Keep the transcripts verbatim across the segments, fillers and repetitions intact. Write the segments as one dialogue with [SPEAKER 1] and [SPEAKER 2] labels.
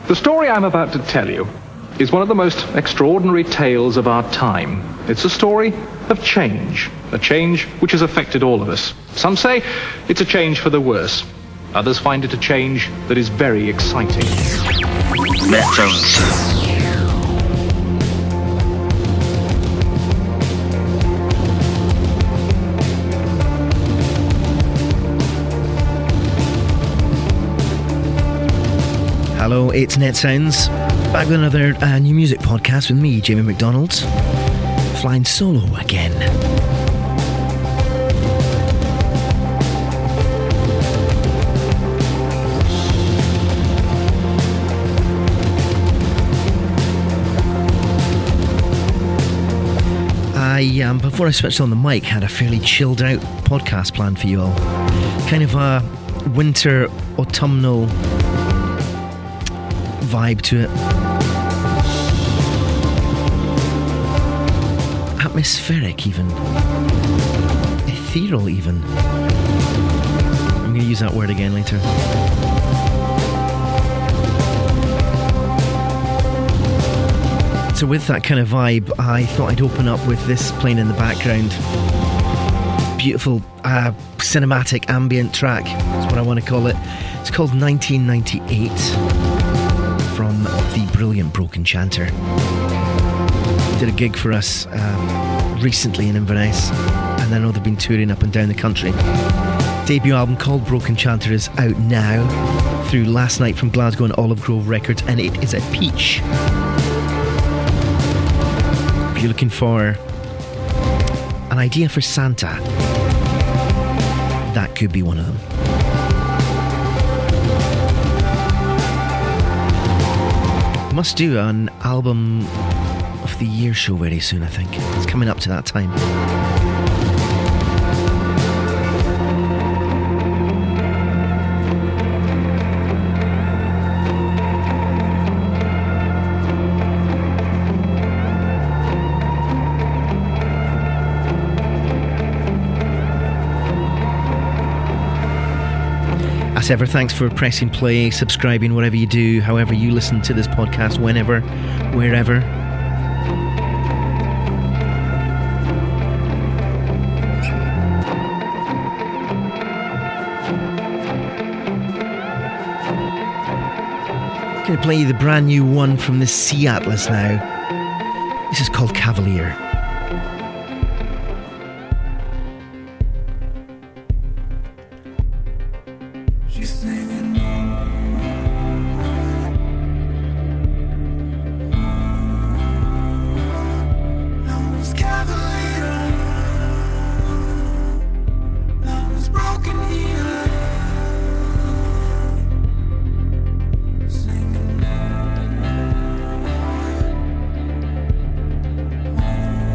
[SPEAKER 1] The story I'm about to tell you is one of the most extraordinary tales of our time. It's a story of change, a change which has affected all of us. Some say it's a change for the worse. Others find it a change that is very exciting.
[SPEAKER 2] Metals.
[SPEAKER 3] Hello, it's Net Sounds, back with another uh, new music podcast with me, Jamie McDonald, flying solo again. I, um, before I switched on the mic, had a fairly chilled out podcast planned for you all. Kind of a winter, autumnal vibe to it. Atmospheric even. Ethereal even. I'm going to use that word again later. So with that kind of vibe, I thought I'd open up with this playing in the background. Beautiful uh, cinematic ambient track, that's what I want to call it. It's called nineteen ninety-eight. From the brilliant Broken Chanter. Did a gig for us um, recently in Inverness, and I know they've been touring up and down the country. Debut album called Broken Chanter is out now through Last Night from Glasgow and Olive Grove Records, and it is a peach. If you're looking for an idea for Santa, that could be one of them. Must do an album of the year show very soon, I think. It's coming up to that time. As ever, thanks for pressing play, subscribing, whatever you do, however you listen to this podcast, whenever, wherever. I'm going to play you the brand new one from the Sea Atlas now. This is called Cavalier.
[SPEAKER 4] Singing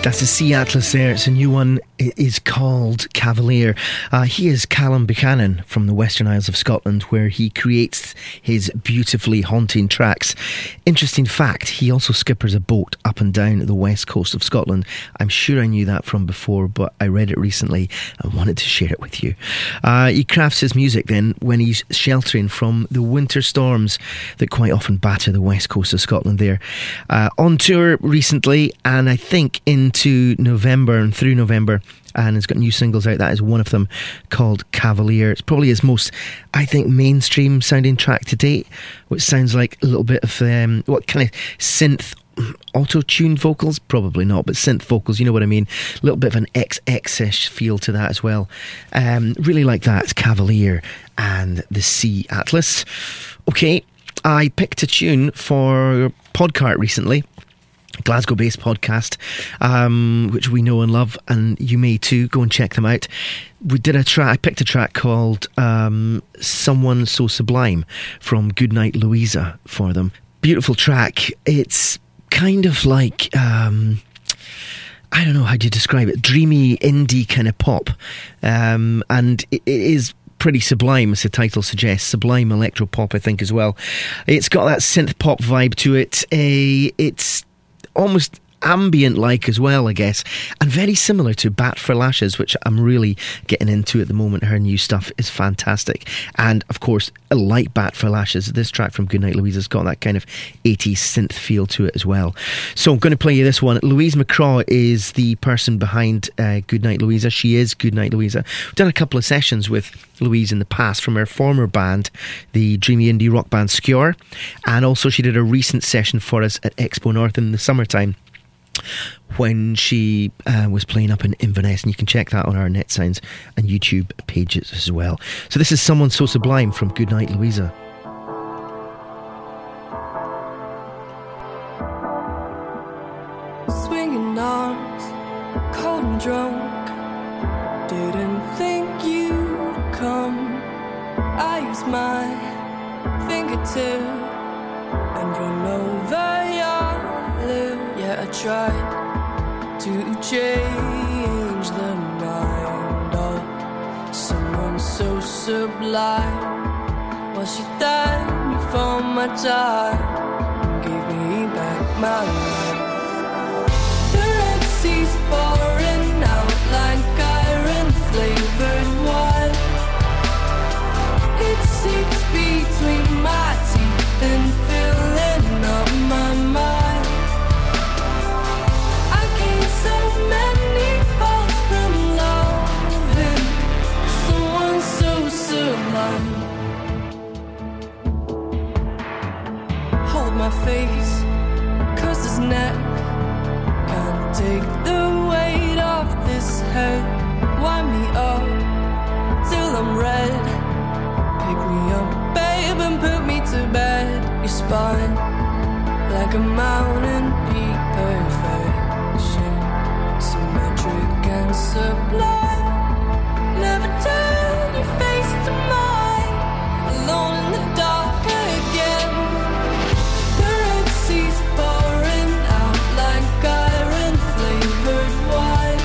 [SPEAKER 3] That's a Sea Atlas there. It's a new one. It is called Cavalier. Uh, he is Callum Buchanan from the Western Isles of Scotland, where he creates his beautifully haunting tracks. Interesting fact, he also skippers a boat up and down the west coast of Scotland. I'm sure I knew that from before, but I read it recently and wanted to share it with you. Uh, he crafts his music then when he's sheltering from the winter storms that quite often batter the west coast of Scotland there. Uh, on tour recently, and I think into November and through November, and has got new singles out. That is one of them, called Cavalier. It's probably his most, I think, mainstream sounding track to date, which sounds like a little bit of um, what kind of synth auto-tuned vocals, probably not, but synth vocals, you know what I mean, a little bit of an X X-ish feel to that as well. Um, really like that. It's Cavalier and the Sea Atlas. Okay, I picked a tune for Podcart recently, Glasgow-based podcast, um, which we know and love, and you may too. Go and check them out. We did a track. I picked a track called um, "Someone So Sublime" from Goodnight Louisa for them. Beautiful track. It's kind of like um, I don't know how to describe it. Dreamy indie kind of pop, um, and it, it is pretty sublime, as the title suggests. Sublime electro pop, I think, as well. It's got that synth pop vibe to it. A it's almost ambient like as well, I guess, and very similar to Bat for Lashes, which I'm really getting into at the moment. Her new stuff is fantastic, and of course, like Bat for Lashes, this track from Goodnight Louisa's got that kind of eighties synth feel to it as well. So I'm going to play you this one. Louise McCraw is the person behind uh, Goodnight Louisa. She is Goodnight Louisa. We've done a couple of sessions with Louise in the past from her former band, the dreamy indie rock band Skjor, and also she did a recent session for us at Expo North in the summertime when she uh, was playing up in Inverness, and you can check that on our Net Sounds and YouTube pages as well. So this is Someone So Sublime from Goodnight Louisa.
[SPEAKER 2] Swinging arms, cold and drunk, didn't think you'd come. I used my fingertip, and you know that you're live. Yeah, I tried to change the mind of someone so sublime. Well, she thanked me for my time and gave me back my life. The Red Sea's pouring out like iron-flavored wine. It seeps between my teeth and filling up my mind. So many faults from loving someone so sublime. Hold my face, curse his neck. Can't take the weight off this head. Wind me up till I'm red. Pick me up, babe, and put me to bed. Your spine like a mountain peak, perfection, symmetric and sublime. Never turn your face to mine, alone in the dark again. The Red Sea's pouring out like iron-flavored wine.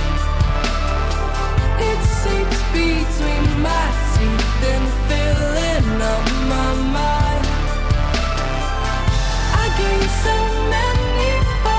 [SPEAKER 2] It seeps between my teeth and filling up my mind. I gave so many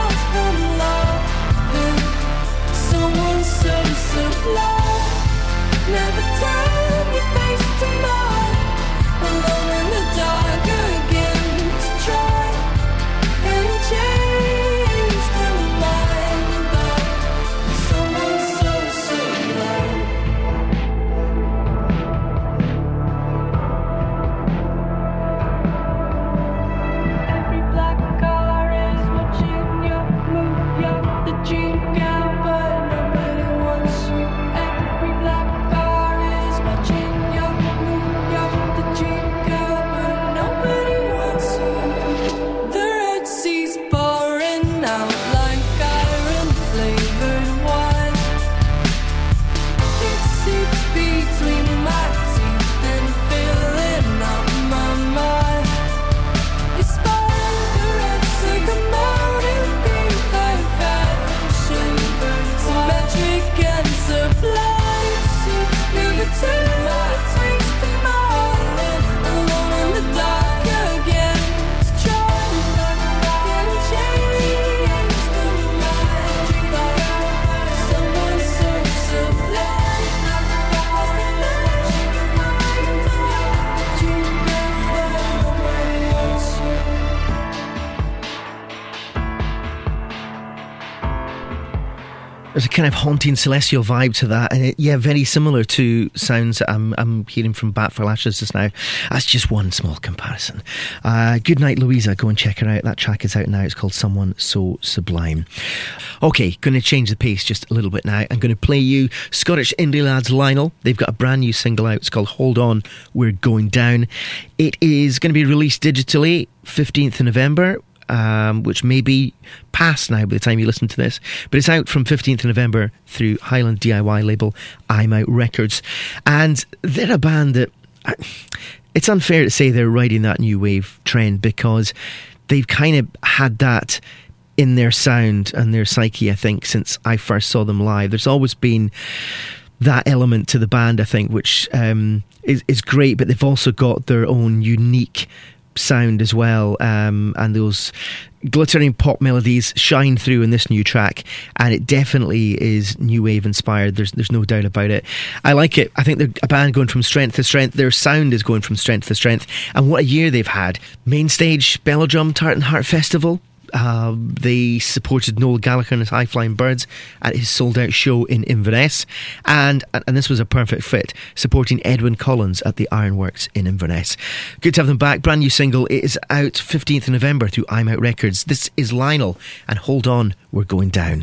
[SPEAKER 3] There's a kind of haunting celestial vibe to that, and it, yeah, very similar to sounds that I'm, I'm hearing from Bat for Lashes just now. That's just one small comparison. Uh, Good Night Louisa, go and check her out. That track is out now. It's called Someone So Sublime. Okay, going to change the pace just a little bit now. I'm going to play you Scottish indie lads Lionel. They've got a brand new single out. It's called Hold On, We're Going Down. It is going to be released digitally fifteenth of November. Um, which may be past now by the time you listen to this, but it's out from fifteenth of November through Highland D I Y label I'm Out Records, and they're a band that uh, it's unfair to say they're riding that new wave trend, because they've kind of had that in their sound and their psyche, I think, since I first saw them live. There's always been that element to the band, I think, which um, is, is great, but they've also got their own unique sound as well, um, and those glittering pop melodies shine through in this new track, and it definitely is new wave inspired. There's there's no doubt about it. I like it. I think they're a band going from strength to strength. Their sound is going from strength to strength, and what a year they've had. Main stage, Bellodrum Tartan Heart Festival. Uh, they supported Noel Gallagher and his High Flying Birds at his sold out show in Inverness, and and this was a perfect fit, supporting Edwyn Collins at the Ironworks in Inverness. Good to have them back. Brand new single. It is out fifteenth of November through I'm Out Records. This is Lionel and Hold On, We're Going Down.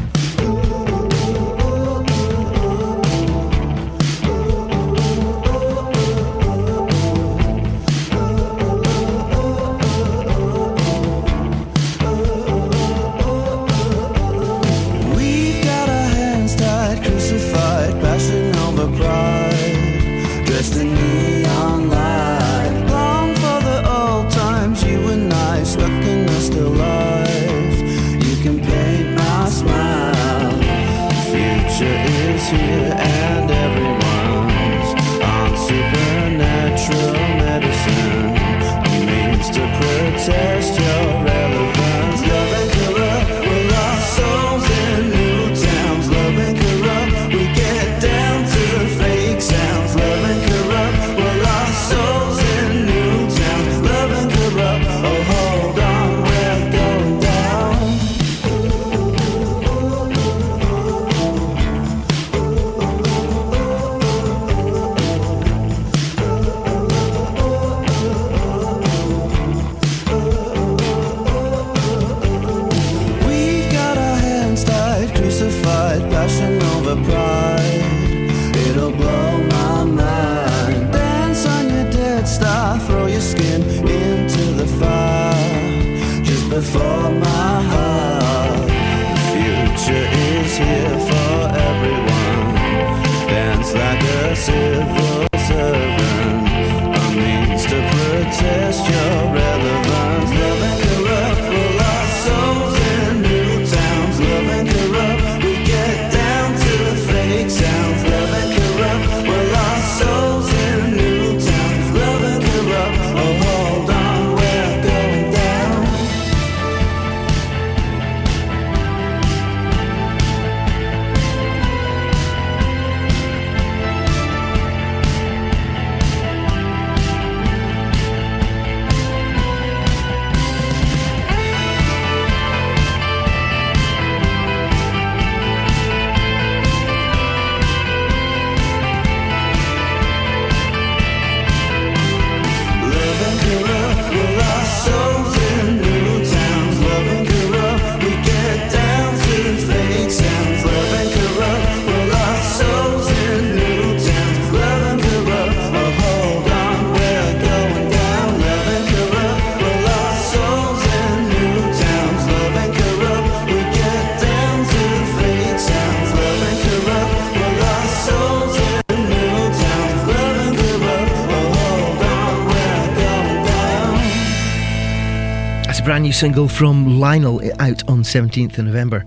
[SPEAKER 3] Brand new single from Lionel, out on seventeenth of November.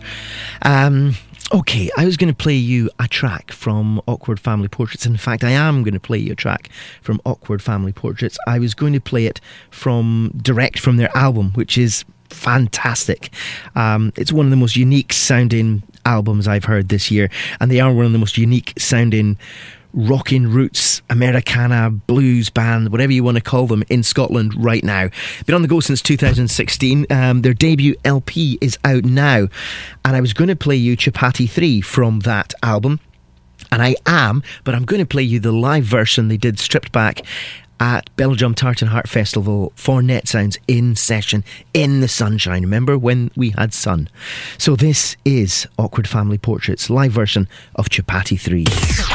[SPEAKER 3] Um, okay, I was going to play you a track from Awkward Family Portraits. In fact, I am going to play you a track from Awkward Family Portraits. I was going to play it from direct from their album, which is fantastic. Um, it's one of the most unique sounding albums I've heard this year, and they are one of the most unique sounding rockin' roots, Americana, blues band, whatever you want to call them, in Scotland right now. Been on the go since two thousand sixteen. Um, their debut L P is out now, and I was going to play you Chapati three from that album, and I am, but I'm going to play you the live version they did stripped back at Belgium Tartan Heart Festival for Net Sounds in session in the sunshine. Remember when we had sun? So this is Awkward Family Portraits live version of Chapati three.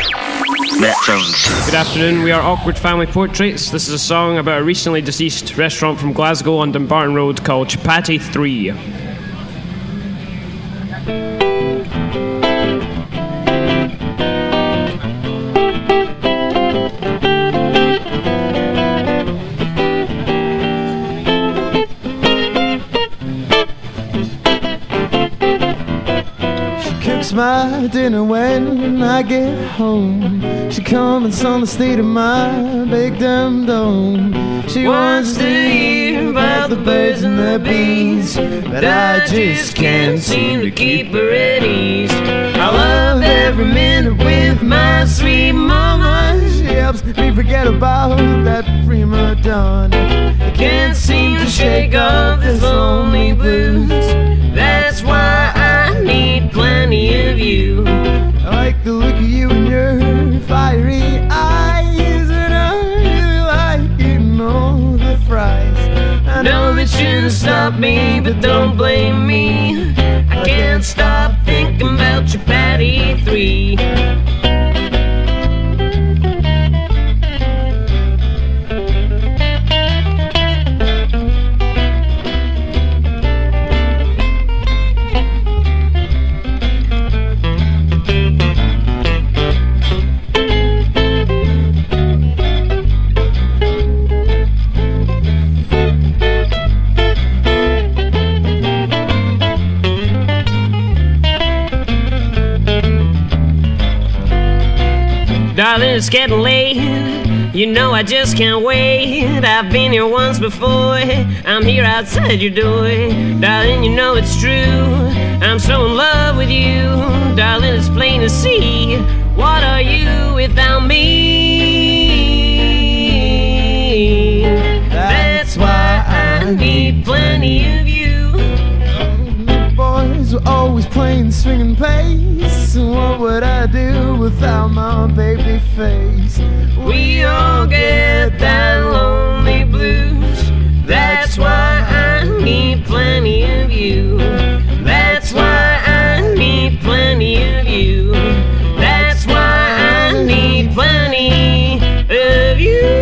[SPEAKER 4] Good afternoon, we are Awkward Family Portraits. This is a song about a recently deceased restaurant from Glasgow on Dumbarton Road called Chapati three.
[SPEAKER 5] My dinner when I get home. She comments on the state of my big damn dome. She wants to hear about the birds and the bees, but I just can't seem to keep her at ease. I love every minute with my sweet mama. She helps me forget about that prima donna. I can't seem to shake off this lonely blues. That's why I need plenty of you. I like the look of you and your fiery eyes, and I really like eating all the fries. I know that shouldn't stop me, but don't blame me. I can't stop thinking about Chapati three.
[SPEAKER 4] Darling, it's getting late. You know I just can't wait. I've been here once before. I'm here outside your door. Darling, you know it's true. I'm so in love with you. Darling, it's plain to see. What are you without me? That's why I need plenty of you.
[SPEAKER 5] Boys were always playing swinging pace. What would I do without my baby face?
[SPEAKER 4] We all get that lonely blues. That's why I need plenty of you. That's why I need plenty of you. That's why I need plenty of you.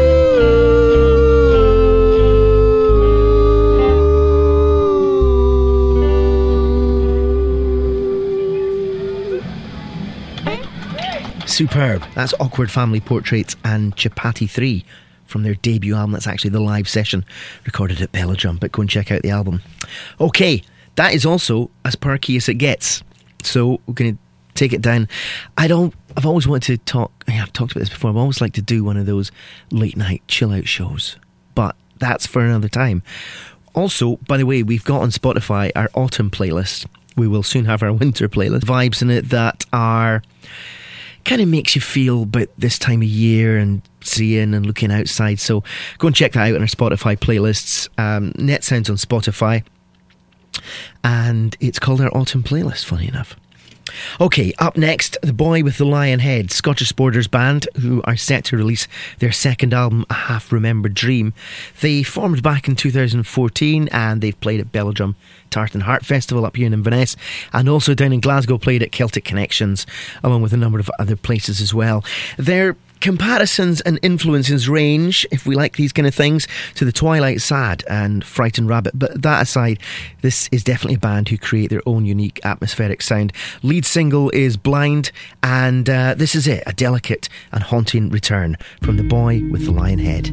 [SPEAKER 3] Superb. That's Awkward Family Portraits and Chapati three from their debut album. That's actually the live session recorded at Belgium, but go and check out the album. Okay, that is also as perky as it gets. So we're going to take it down. I don't, I've always wanted to talk, yeah, I've talked about this before, I've always liked to do one of those late night chill out shows, but that's for another time. Also, by the way, we've got on Spotify our autumn playlist. We will soon have our winter playlist. Vibes in it that are kind of makes you feel about this time of year and seeing and looking outside. So go and check that out on our Spotify playlists. Um, Net Sounds on Spotify. And it's called our Autumn Playlist, funny enough. Okay, up next, The Boy with the Lion Head, Scottish Borders band, who are set to release their second album, A Half-Remembered Dream. They formed back in two thousand fourteen, and they've played at Belgium Tartan Heart Festival up here in Inverness, and also down in Glasgow played at Celtic Connections, along with a number of other places as well. They're comparisons and influences range, if we like these kind of things, to the Twilight Sad and Frightened Rabbit. But that aside, this is definitely a band who create their own unique atmospheric sound. Lead single is Blind, and uh, this is it, a delicate and haunting return from The Boy with the Lion Head.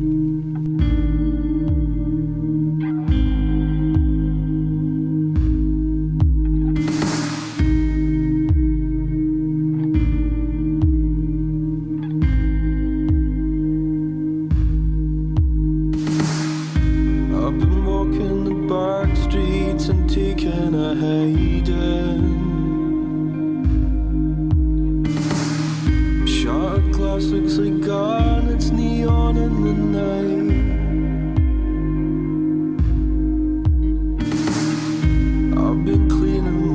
[SPEAKER 6] And taking a hiding, shot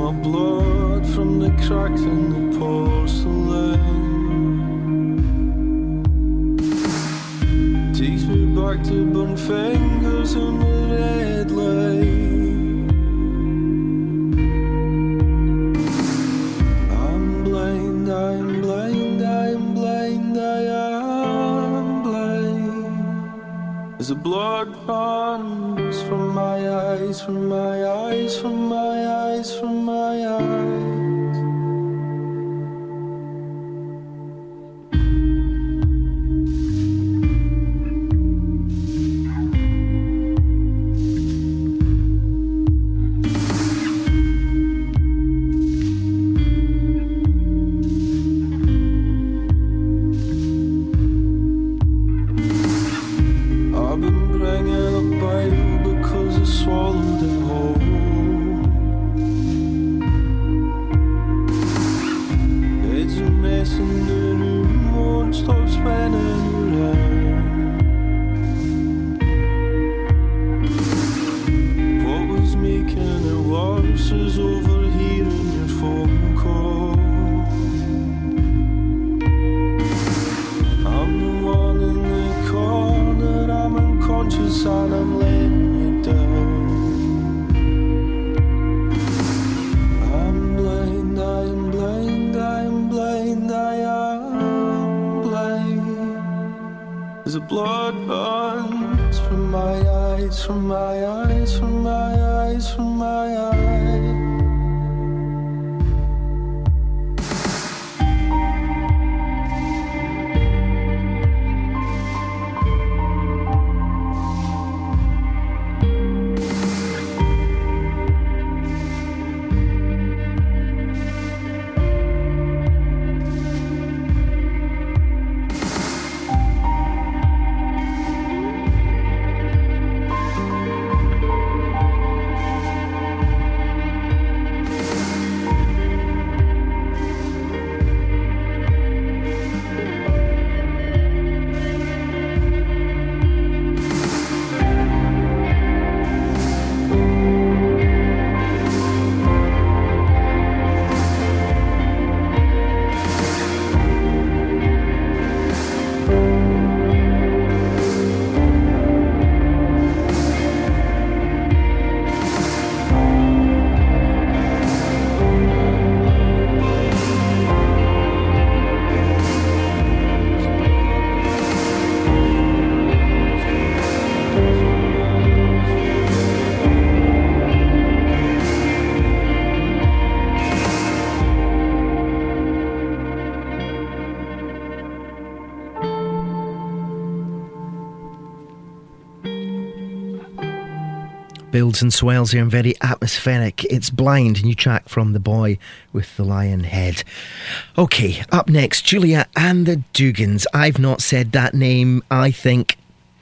[SPEAKER 6] my blood from the cracks in the porcelain. Takes me back to burnt fingers on the red light. I'm blind, I'm blind, I'm blind, I am blind. As the blood runs from my eyes, from my eyes, from my eyes, from my eyes. I've been bringing a Bible because I swallowed it whole. It's a mess in the room, won't stop spinning around. What was making it worse is overhearing your phone call. I'm the one in the corner, I'm unconscious and I'm letting you down. I'm blind, I am blind, I am blind, I am blind. As the blood runs from my eyes, from my eyes, from my eyes, from my eyes.
[SPEAKER 3] Builds and swells here and very atmospheric. It's Blind, new track from The Boy with the Lion Head. Okay, up next, Julia and the Dugans. I've not said that name, I think,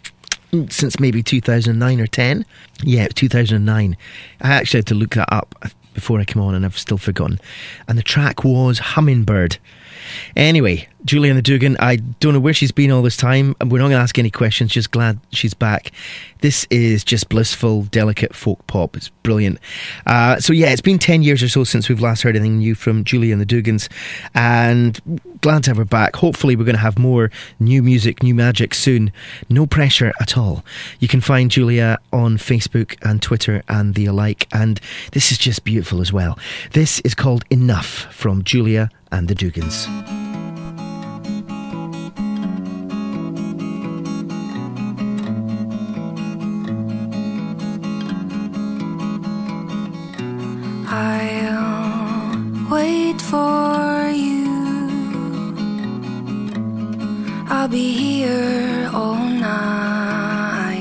[SPEAKER 3] since maybe two thousand nine or ten. Yeah, two thousand nine. I actually had to look that up before I came on and I've still forgotten. And the track was Hummingbird. Anyway, Julia and the Dugan, I don't know where she's been all this time. We're not going to ask any questions, just glad she's back. This is just blissful, delicate folk pop. It's brilliant. Uh, so yeah, it's been ten years or so since we've last heard anything new from Julia and the Dugans, and glad to have her back. Hopefully we're going to have more new music, new magic soon. No pressure at all. You can find Julia on Facebook and Twitter and the alike, and this is just beautiful as well. This is called Enough from Julia and the Dugans.
[SPEAKER 2] I'll wait for you. I'll be here all night.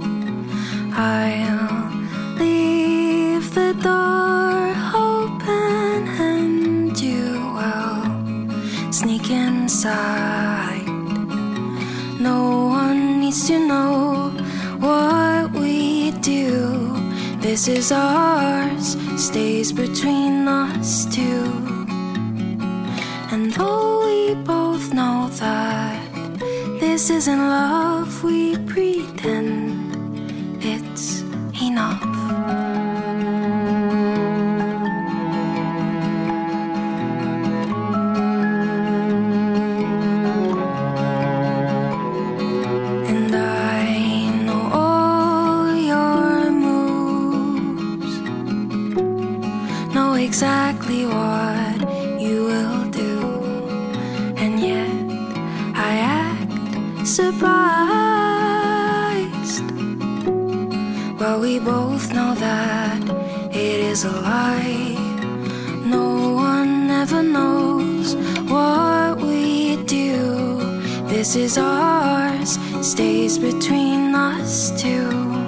[SPEAKER 2] I'll leave the door open and you will sneak inside. No one needs to know what we do. This is ours, stays between us two. And though we both know that this isn't love, we pretend it's enough. know exactly what you will do, and yet I act surprised. But we both know that it is a lie. No one ever knows what we do. This is ours, stays between us two.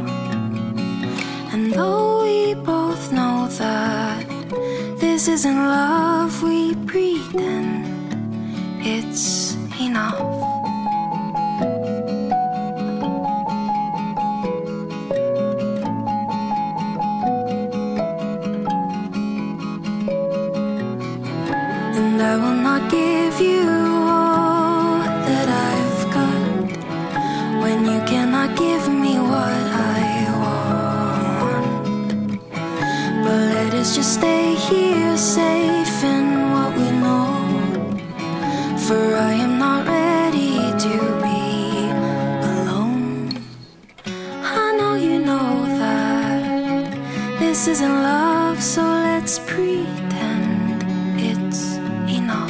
[SPEAKER 2] And though we both know that this isn't love, we pretend it's enough. And I will not give you all that I've got when you cannot give me what I want. But let us just stay here safe in what we know, for I am not ready to be alone. I know you know that this isn't love, so let's pretend it's enough.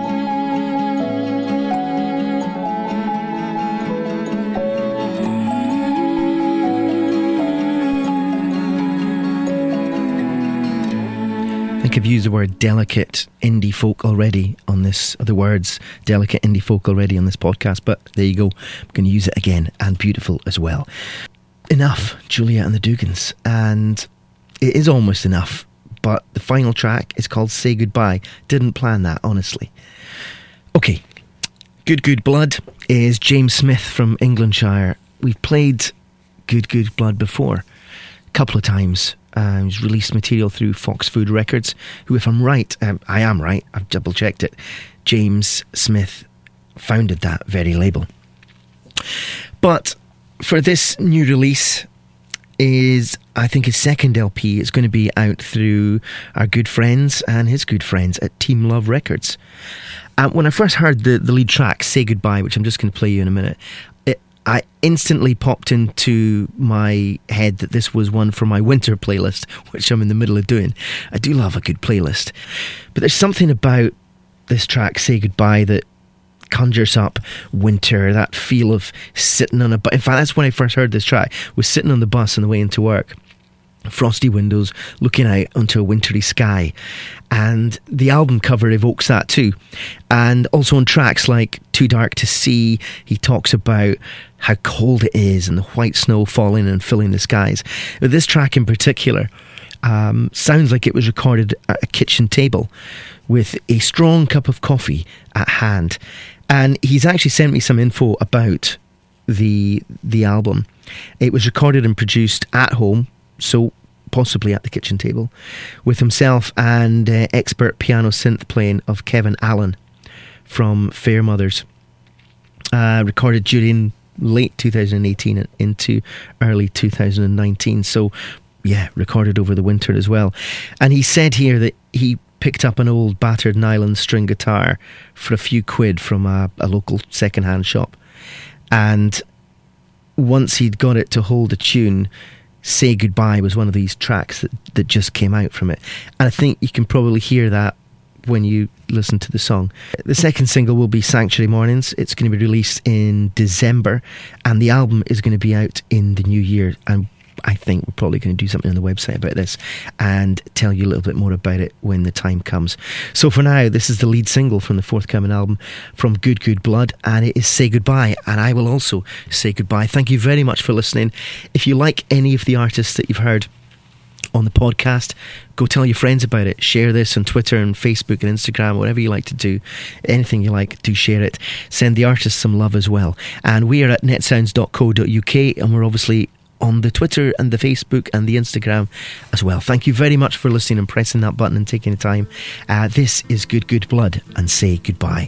[SPEAKER 3] I think I've used the word delicate indie folk already on this, or the words delicate indie folk already on this podcast, but there you go. I'm going to use it again, and beautiful as well. Enough, Julia and the Dugans, and it is almost enough, but the final track is called Say Goodbye. Didn't plan that, honestly. Okay, Good Good Blood is James Smith from Englandshire. We've played Good Good Blood before, a couple of times. Uh, he's released material through Fox Food Records, who, if I'm right, um, I am right, I've double checked it, James Smith founded that very label. But for this new release is, I think, his second L P. It's going to be out through our good friends and his good friends at Team Love Records. Uh, when I first heard the, the lead track, Say Goodbye, which I'm just going to play you in a minute, I instantly popped into my head that this was one for my winter playlist, which I'm in the middle of doing. I do love a good playlist. But there's something about this track, Say Goodbye, that conjures up winter, that feel of sitting on a bus. In fact, that's when I first heard this track, was sitting on the bus on the way into work. Frosty windows, looking out onto a wintry sky, and the album cover evokes that too. And also on tracks like Too Dark to See, he talks about how cold it is and the white snow falling and filling the skies. But this track in particular um, sounds like it was recorded at a kitchen table with a strong cup of coffee at hand. And he's actually sent me some info about the the album. It was recorded and produced at home, so possibly at the kitchen table, with himself and uh, expert piano synth playing of Kevin Allen from Fairmothers. Uh, recorded during late two thousand eighteen and into early two thousand nineteen. So, yeah, recorded over the winter as well. And he said here that he picked up an old battered nylon string guitar for a few quid from a, a local second-hand shop. And once he'd got it to hold a tune, Say Goodbye was one of these tracks that, that just came out from it. And I think you can probably hear that when you listen to the song. The second single will be Sanctuary Mornings. It's going to be released in December, and the album is going to be out in the new year. And I think we're probably going to do something on the website about this and tell you a little bit more about it when the time comes. So for now, this is the lead single from the forthcoming album from Good Good Blood, and it is Say Goodbye. And I will also say goodbye. Thank you very much for listening. If you like any of the artists that you've heard on the podcast, go tell your friends about it. Share this on Twitter and Facebook and Instagram, whatever you like to do. Anything you like, do share it. Send the artists some love as well. And we are at net sounds dot co dot uk, and we're obviously on the Twitter and the Facebook and the Instagram as well. Thank you very much for listening and pressing that button and taking the time. Uh, this is Good Good Blood, and Say Goodbye.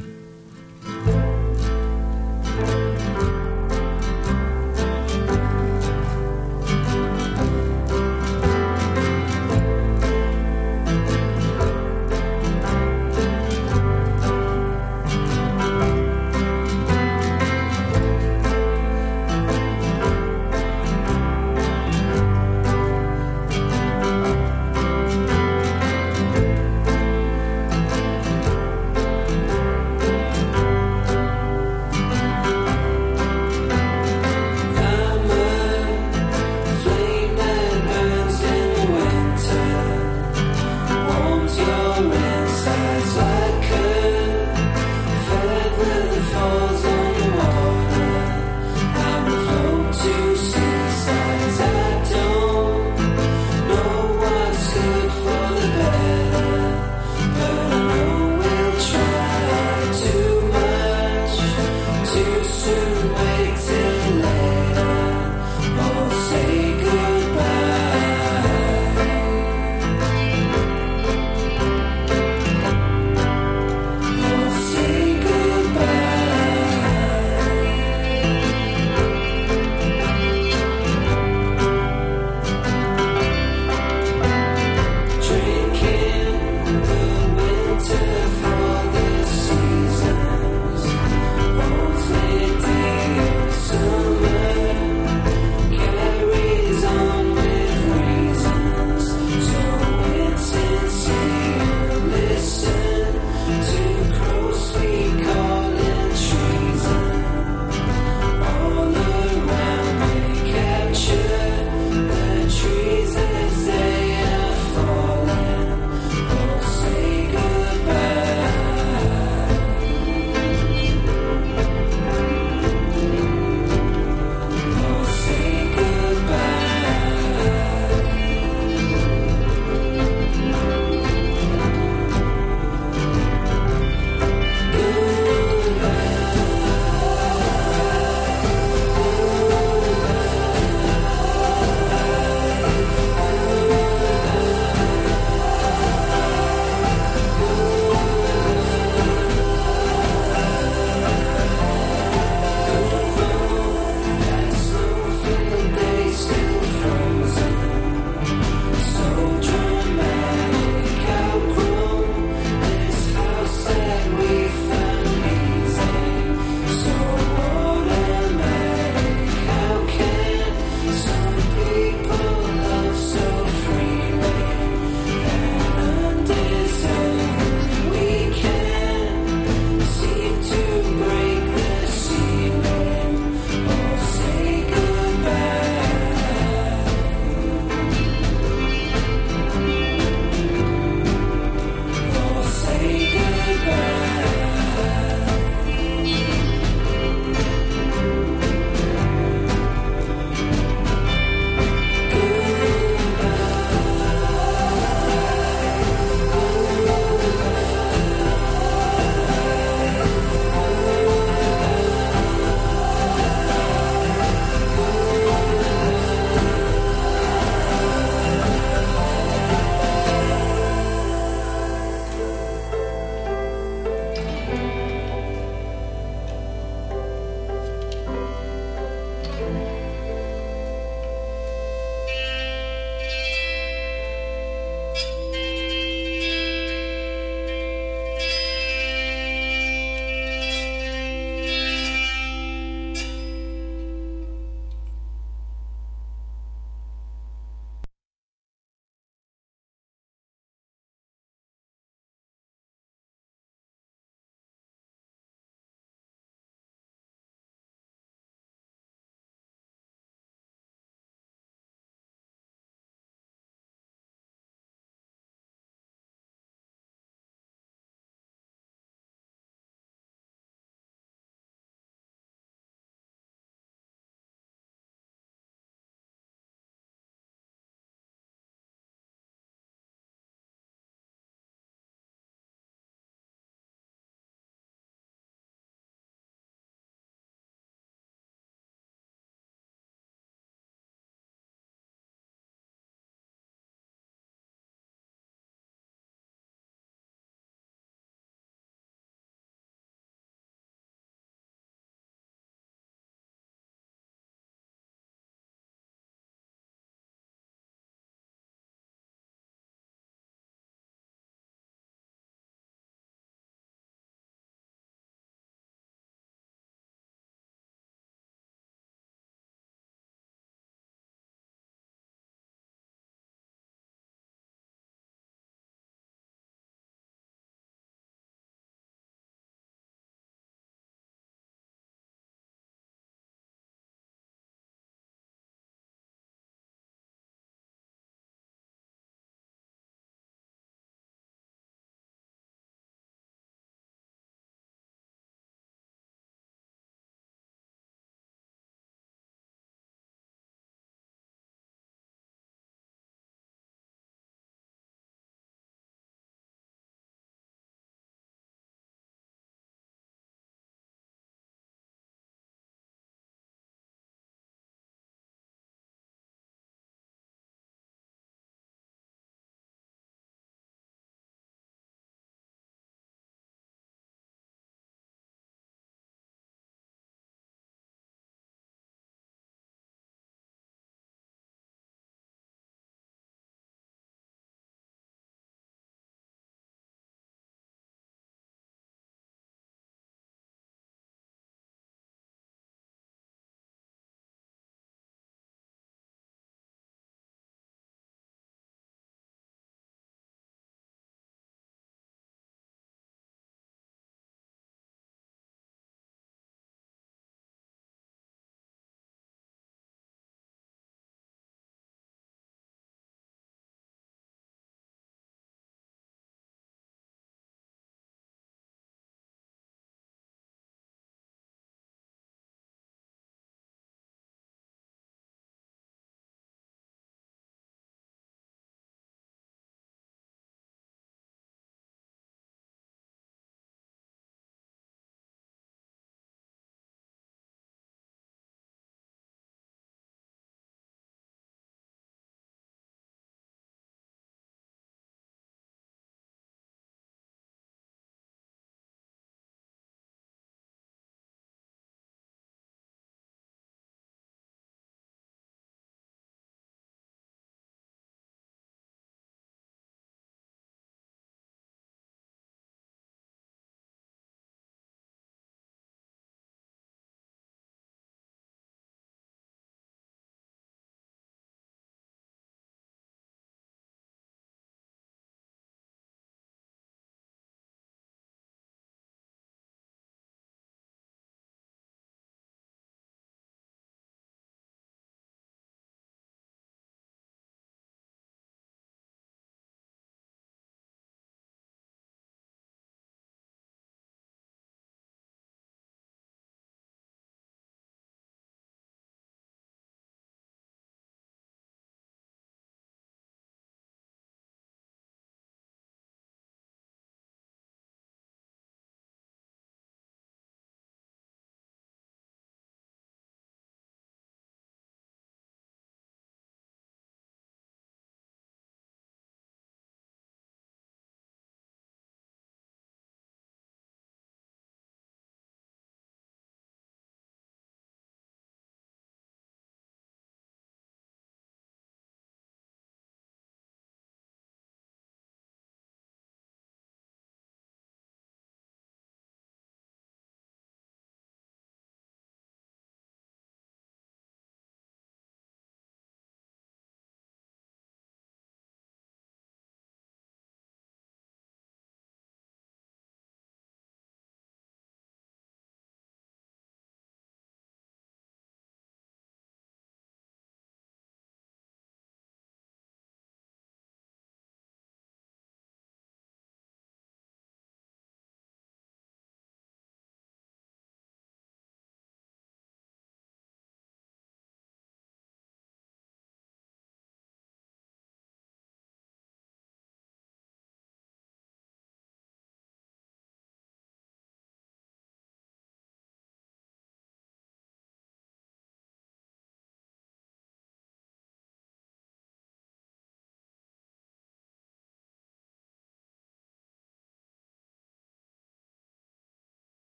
[SPEAKER 2] inside.